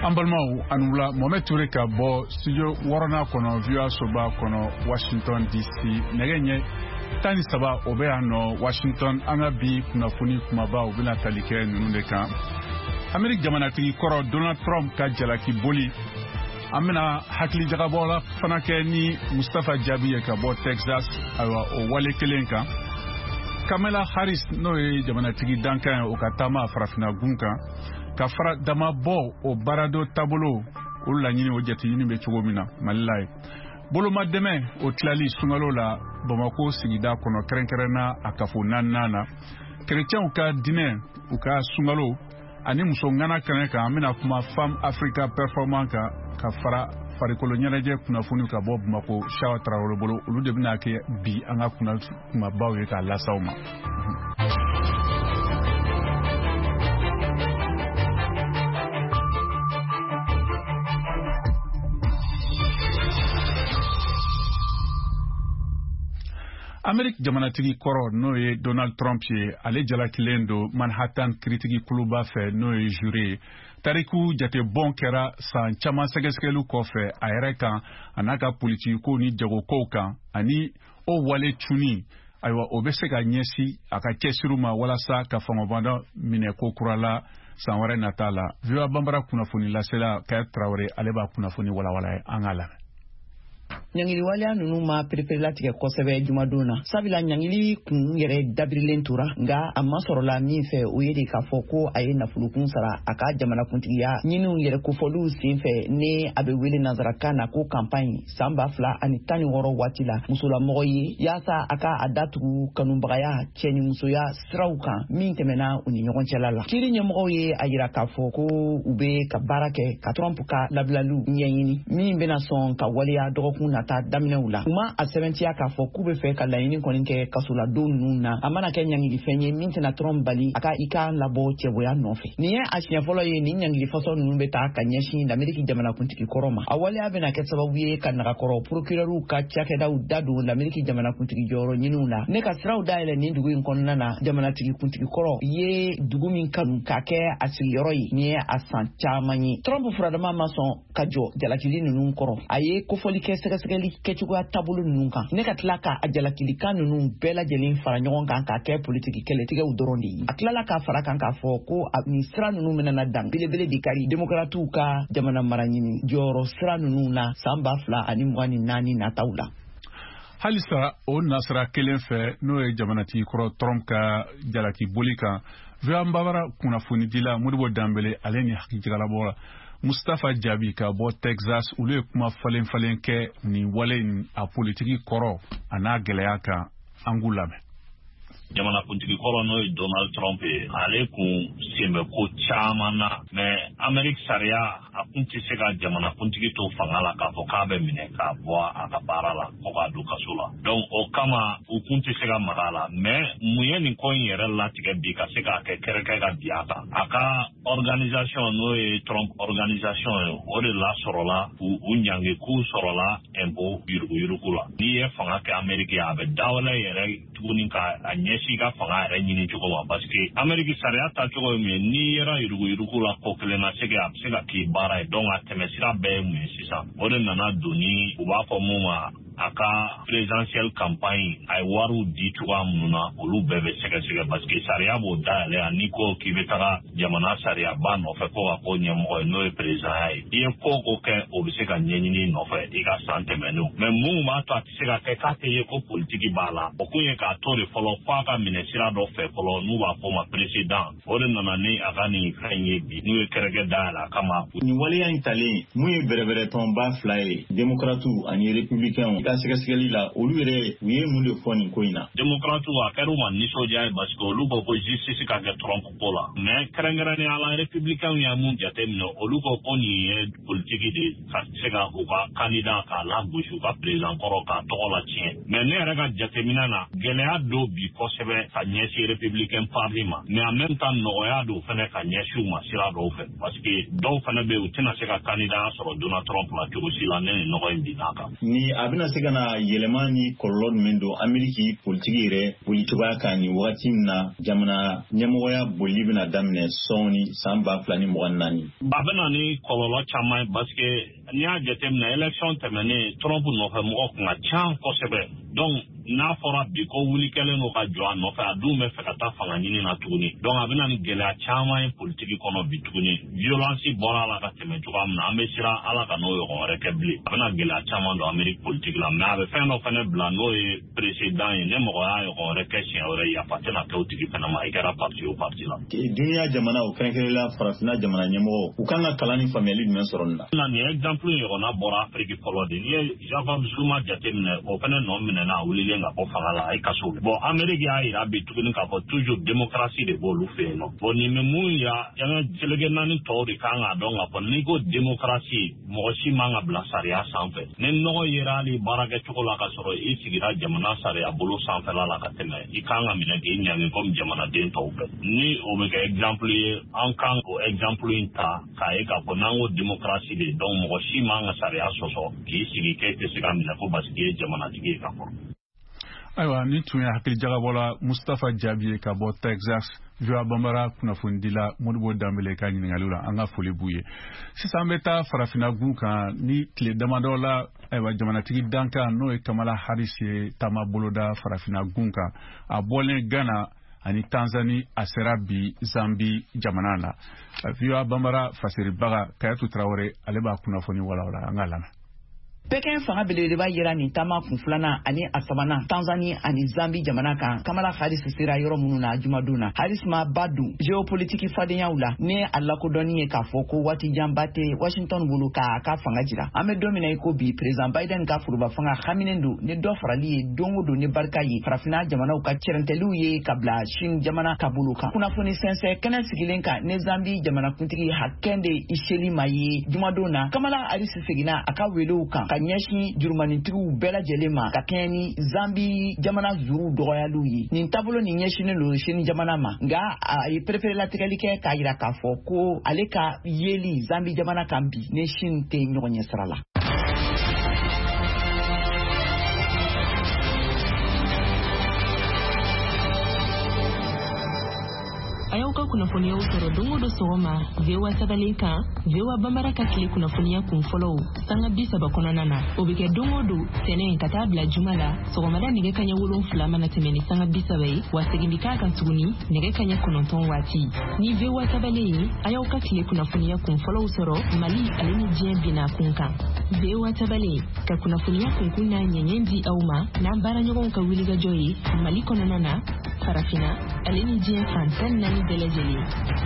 Ambalmau anula Mohamed Touré ka bɔ studio wɔɔrɔnan kɔnɔ VOA soba kɔnɔ Washington DC nɛgɛ ɲɛ 13 o bɛ yan nɔ Washington an ka bi kunnafoni kumaba u bɛna tali kɛ ninnu de kan. Ameriki jamanatigi kɔrɔ Donald Trump ka jalaki boli an bɛna hakili jagabɔ la fana kɛ ni Mustafa Jabi ye ka bɔ Texas ayiwa o wale kelen kan. Kamala Harris n'o ye jamanatigi dankan ye o ka taama farafina gun kan ka fara dama bɔ o baarado taabolo o laɲini o jatiɲini bɛ cogo min na Mali la ye. Boloma dɛmɛ o tilali sunkalo la Bamako sigida kɔnɔ kɛrɛnkɛrɛnna a kafo naaninan na kerecɛnw ka dinɛ u ka sunkalo ani muso ŋana kɛnɛ kan an bɛna kuma Femme Africa Performance kan ka fara farikolo ɲɛnajɛ kunnafoni ka bɔ Bamako Shawa Traoré bolo olu de bɛna kɛ bi an ka kumabaw ye k'a lasaw ma. Ameriki jamanatigi kɔrɔ n'o ye Donald Trump ye ale jalakilen don Manhattan kiritigi kuluba fɛ n'o ye jure tariku jatebɔn kɛra san caman sɛgɛsɛgɛliw kɔfɛ a yɛrɛ kan a n'a ka politiko ni jagokow kan ani o wale tuni ayiwa o bɛ se ka ɲɛsi a ka cɛsiriw ma walasa ka fangabanda minɛ ko kura la san wɛrɛ nata la. VOA Bambara kunnafoni lasela Kaya Traoré ale b'a kunnafoni walawala ye an ka lamɛn. Nyangili wale nunu ma perepela tigɛ kosɛbɛ jumadon na sabula nyangili kun yɛrɛ dabirilen tora nga a ma sɔrɔ la min fɛ o ye de k'a fɔ ko a ye nafolokun sara a ka jamanakuntigiya ɲiniw yɛrɛ kofɔliw senfɛ ne a bɛ wele nanzarakan na ko campagne san 2016 waati la musolamɔgɔ ye yaasa a ka a datugu kanubagaya cɛ ni musoya siraw kan min tɛmɛna u ni ɲɔgɔn cɛla la. Kiri ɲɛmɔgɔw ye a yira k'a fɔ ko u bɛ ka baara kɛ ka Trump ka labilaliw ɲɛɲini min bɛna sɔn ka waleya dɔgɔkun nata daminɛw la. Kuma a sɛbɛntiya k'a fɔ k'u bɛ fɛ ka laɲini kɔni kɛ kasoladenw ninnu na a mana kɛ ɲangilifɛn ye min tɛna Trump bali a ka i ka labɔ cɛboya nɔfɛ. Nin ye a siɲɛ fɔlɔ ye nin ɲangilifasɔ ninnu bɛ taa ka ɲɛsin Ameriki jamanakuntigi kɔrɔ ma. A waleya bɛna kɛ sababu ye ka nagakɔrɔ procureur ka cakɛdaw da don Ameriki jamanakuntigi jɔyɔrɔ ɲiniw la. Ne ka siraw dayɛlɛ nin dugu in kɔnɔna na jamanatigi kuntigi kɔrɔ ye dugu min kanu ka kɛ a sigiyɔrɔ ye nin ye a san caman ye. Trump furadama ma sɔn ka jɔ jalakili ninnu kɔrɔ. A ye kofɔli kɛ sɛgɛsɛgɛli kɛcogoya taabolo ninnu kan. Ne ka tila ka a jalakilikan ninnu bɛɛ lajɛlen fara ɲɔgɔn kan k'a kɛ politiki kɛlɛtigɛw dɔrɔn de ye. A tilala k'a fara kan k'a fɔ ko nin sira ninnu bɛna dan belebele de kari demokratiw ka jamana mara ɲini jɔyɔrɔ sira ninnu na san 2024 nataw la. Halisa o nasira kelen fɛ n'o ye jamanatigi kɔrɔ Trump ka jalaki boli kan VOA Bambara kunnafoni dila Modibo Dambele ale ni hakijigalabɔ la. Mustafa Jabi ka bɔ Texas olu ye kuma falen kɛ nin wale a politiki kɔrɔ a n'a gɛlɛya kan an k'u lamɛn. Jamanakuntigi kɔrɔ n'o ye Donald Trump ye ale kun senbɛ ko caman na mais Ameriki sariya a kun tɛ se ka jamanakuntigi to fanga la k'a fɔ k'a bɛ minɛ k'a bɔ a ka baara la fo k'a don kaso la. Donc o kama u kun tɛ se ka maga a la mais mun ye nin ko in yɛrɛ latigɛ bi ka se k'a kɛ kɛrɛkɛ ka bi a kan. A ka organisation n'o ye Trump organisation ye o de la sɔrɔla u ɲange k'u sɔrɔla impôt yuruguyurugu la. N'i ye fanga kɛ Ameriki a bɛ dawɛlɛ yɛrɛ tuguni ka a ɲɛsin ka fanga yɛrɛ ɲini cogo ma parce que Ameriki sariya ta cogo ye mun ye n'i yɛrɛ yuruguyurugu la ko kelen na se a bɛ se ka k'i baara ye donc a tɛmɛ sira bɛɛ ye mun ye sisan o de nana don ni u b'a fɔ mun ma a ka presidentielle campagne a ye wariw di cogoya minnu na olu bɛɛ bɛ sɛgɛsɛgɛ parce que sariya b'o dayɛlɛ yan n'i ko k'i bɛ taga jamana sariyaba nɔfɛ ko ka ko ɲɛmɔgɔ ye n'o ye président ye i ye ko kɛ o bɛ se ka ɲɛɲini nɔfɛ i ka san tɛmɛnenw mais mun b'a to a tɛ se ka kɛ k'a tɛ ye ko politiki b'a la o kun ye k'a to de fɔlɔ f'a ka minɛ sira dɔ fɛ fɔlɔ n'u b'a fɔ ma président o de nana ni a ka nin fɛn ye bi n'u ye kɛrɛkɛ dayɛlɛ a kama. Nin waleya in talen mun ye bɛrɛbɛrɛ tɔnba fila ye démocrates ani républicains ka sɛgɛsɛgɛli la olu yɛrɛ u ye mun de fɔ nin ko in na. Démocrates a kɛra u ma nisɔndiya ye parce que olu ko justice ka kɛ Trump ko la mais kɛrɛnkɛrɛnnenya la républicains y'a mun jateminɛ olu ko nin ye politiki de ka se ka u ka candidat k'a lagosi u ka président kɔrɔ k'a tɔgɔ la tiɲɛ mais ne yɛrɛ ka jateminɛ na gɛlɛya do bi kosɛbɛ ka ɲɛsin républicain parti ma mais en même temps nɔgɔya do fɛnɛ ka ɲɛsin u ma sira dɔw fɛ parce que dɔw fɛnɛ bɛ u tɛna se ka candidat sɔrɔ Donald Trump la cogo si la ne ni nɔgɔ in binna kan. Ni a bɛna se se ka na yɛlɛma ni kɔlɔlɔ jumɛn don Ameriki politiki yɛrɛ boli cogoya kan ni wagati min na jamana ɲɛmɔgɔya boli bɛna daminɛ sɔɔni san 2024. A bɛna ni kɔlɔlɔ caman parce que n'i y'a jateminɛ élection tɛmɛnen Trump nɔfɛ mɔgɔ kun ka ca kosɛbɛ. Donc n'a fɔra bi ko wuli kɛlen don ka jɔ a nɔfɛ a dun bɛ fɛ ka taa fanga ɲini na tuguni. Donc a bɛna ni gɛlɛya caman ye politiki kɔnɔ bi tuguni. Violence bɔra a la ka tɛmɛ cogoya min na an bɛ siran Ala ka n'o ɲɔgɔn wɛrɛ kɛ bilen. A bɛna gɛlɛya caman don Amérique politiki la mais a bɛ fɛn dɔ fɛnɛ bila n'o ye président ye ne mɔgɔ y'a ɲɔgɔn wɛrɛ kɛ siɲɛ wɛrɛ yafa tɛna kɛ o tigi fɛnɛ ma i kɛra parti o parti la. Duniya jamana o kɛrɛnkɛrɛnla farafinna jamana ɲɛmɔgɔ u kan ka kalan ni faamuyali jumɛn sɔrɔ nin na. Nin exemple ɲɔgɔnna bɔra Afrique fɔlɔ de n'i ye Jacob Zuma jateminɛ o fɛnɛ nɔ minɛna a wulilen ka bɔ fanga la a ye kaso. Bon Amérique y'a yira bi tuguni k'a fɔ toujours démocratie de b'olu fɛ yen nɔ. Bon nin bɛ mun yira an ka délégué naani tɔw de kan k'a dɔn k'a fɔ n'i ko démocratie mɔgɔ si man ka bila sariya sanfɛ. Ni nɔgɔ yera hali baarakɛcogo la ka sɔrɔ i sigira jamana sariya bolo sanfɛla la ka tɛmɛ i kan ka minɛ k'i ɲangi comme jamanaden tɔw bɛɛ. Ni o bɛ kɛ exemple ye an kan o exemple in ta k'a ye k'a fɔ n'an ko démocratie de donc mɔgɔ si man ka sariya sɔsɔ k'i sigi k'e tɛ se ka minɛ ko parce que i ye jamanatigi ye ka kɔrɔ. Ayiwa ni tun ye hakili jagabɔla Mustafa Jaabi ye ka bɔ Texas VOA Bambara kunnafonidila Modibo Dambele ka ɲininkaliw la an ka foli b'u ye. Sisan an bɛ taa farafinna gun kan ni tile damadɔ la ayiwa jamanatigi dankan n'o ye Kamala Harris ye taama boloda farafinna gun kan a bɔlen Ghana ani Tanzanie a sera bi Zambi jamana na. VOA Bambara fasiribaga Kayatu Traore ale b'a kunnafoni walawala an ka lamɛn. Pekin fanga belebeleba yera nin taama kun filanan ani a sabanan Tanzanie ani Zambi jamana kan Kamala Harris sera yɔrɔ minnu na jumadon na. Harris ma ba dun géopolitique fadenyaw la ne a lakodɔnni ye k'a fɔ ko waati janba tɛ Washington bolo k'a ka fanga jira. An bɛ don min na i ko bi président Biden ka foroba fanga haminen don ni dɔ farali ye don o don ni barika ye farafinna jamanaw ka cɛrɛntɛliw ye ka bila Chine jamana ka bolo kan. Kunnafoni sɛnsɛn kɛnɛ sigilen kan ne Zambi jamanakuntigi Hakainde Hichilema ye jumadon na Kamala Harris seginna a ka welew kan ka ɲɛsin jurumanitigiw bɛɛ lajɛlen ma ka kɛɲɛ ni Zambi jamana zuru dɔgɔyaliw ye. Nin taabolo nin ɲɛsinnen don Chine jamana ma nka a ye perepere-latigɛli kɛ k'a yira k'a fɔ ko ale ka yeli Zambi jamana kan bi ne Chine tɛ ɲɔgɔn ɲɛ sira la. Ayaw ka kunnafoniyaw sɔrɔ don o don sɔgɔma VOA sabalen kan VOA Bambara ka tile kunnafoniya kun fɔlɔw sanga 30 kɔnɔna na o bɛ kɛ don o don Sɛnɛ ka taa bila juma la sɔgɔmada nɛgɛ kaɲɛ 7 mana tɛmɛ ni sanga 30 ye wa segin bi k'a kan tuguni nɛgɛ kaɲɛ 9 waati ni VOA sabalen ye ayaw ka tile kunnafoniya kun fɔlɔw sɔrɔ Mali ale ni diɲɛ bina kun kan VOA sabalen ka kunnafoniya kunkun n'a ɲɛɲɛ di aw ma n'an baaraɲɔgɔnw ka wulikajɔ ye Mali kɔnɔna na farafina ale ni diɲɛ fan 14 bɛɛ lajɛlen.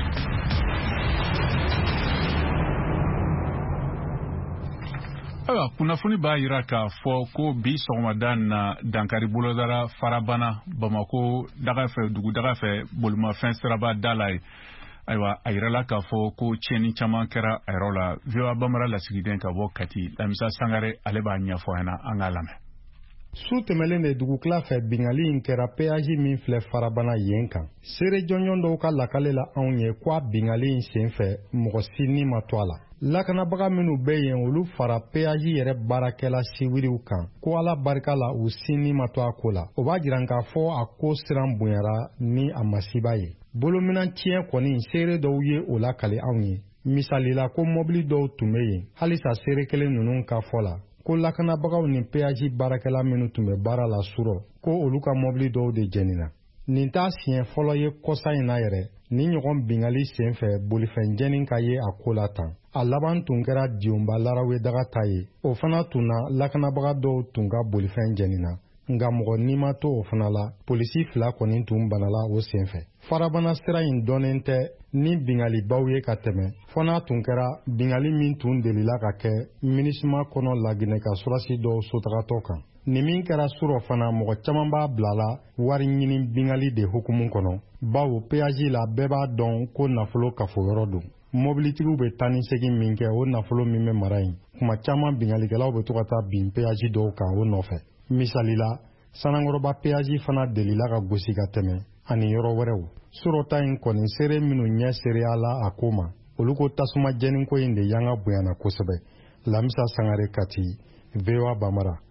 Ayiwa kunnafoni b'a yira k'a fɔ ko bi sɔgɔmada na dankari bolodara farabana Bamako daga fɛ dugu daga fɛ bolimafɛn siraba da la ye. Ayiwa a yirala k'a fɔ ko tiɲɛni caman kɛra a yɔrɔ la. VOA Bambara lasigiden ka bɔ Kati Lamisa Sangare ale b'a ɲɛfɔ an na an k'a lamɛn. Su tɛmɛlen de dugukila fɛ bingali in kɛra péage min filɛ farabana yen kan. Seere jɔnjɔn dɔw ka lakale la anw ye k'a bingali in sen fɛ mɔgɔ si ni ma to a la. Lakanabaga minnu bɛ yen olu fara péage yɛrɛ baarakɛla siwiriw kan ko Ala barika la u si ni ma to a ko la. O b'a jira k'a fɔ a ko siran bonyara ni a masiba ye. Bolominan tiɲɛ kɔni seere dɔw ye o lakale anw ye. Misalila ko mobili dɔw tun bɛ yen halisa seere kelen ninnu ka fɔ la. Ko lakanabagaw ni péage baarakɛla minnu tun bɛ baara la surɔ ko olu ka mobili dɔw de jɛnina. Nin t'a siɲɛ fɔlɔ ye kɔsa in na yɛrɛ ni ɲɔgɔn bingali sen fɛ bolifɛn jɛnin ka ye a ko la tan. A laban tun kɛra Dionba Larawe daga ta ye. O fana tun na lakanabaga dɔw tun ka bolifɛn jɛnina. Nga mɔgɔ ni ma to o fana la polisi 2 kɔni tun banala o sen fɛ. Farabana sira in dɔnnen tɛ ni bingalibaw ye ka tɛmɛ fɔ n'a tun kɛra bingali min tun delila ka kɛ MINUSMA kɔnɔ Laginɛ ka surasi dɔw sotagatɔ kan. Ni min kɛra surɔ fana mɔgɔ caman b'a bilala wari ɲini bingali de hukumu kɔnɔ bawo péage la bɛɛ b'a dɔn ko nafolo kafo yɔrɔ don. Mobilitigiw bɛ taa ni segin min kɛ o nafolo min bɛ mara in kuma caman bingalikɛlaw bɛ to ka taa bin péage dɔw kan o nɔfɛ. Misalila Sanangɔrɔba péage fana delila ka gosi ka tɛmɛ ani yɔrɔ wɛrɛw. Surɔta in kɔni seere minnu ɲɛ seereya la a ko ma olu ko tasuma jɛninko in de yanga bonyana kosɛbɛ. Lamisa Sangare Kati VOA Bambara.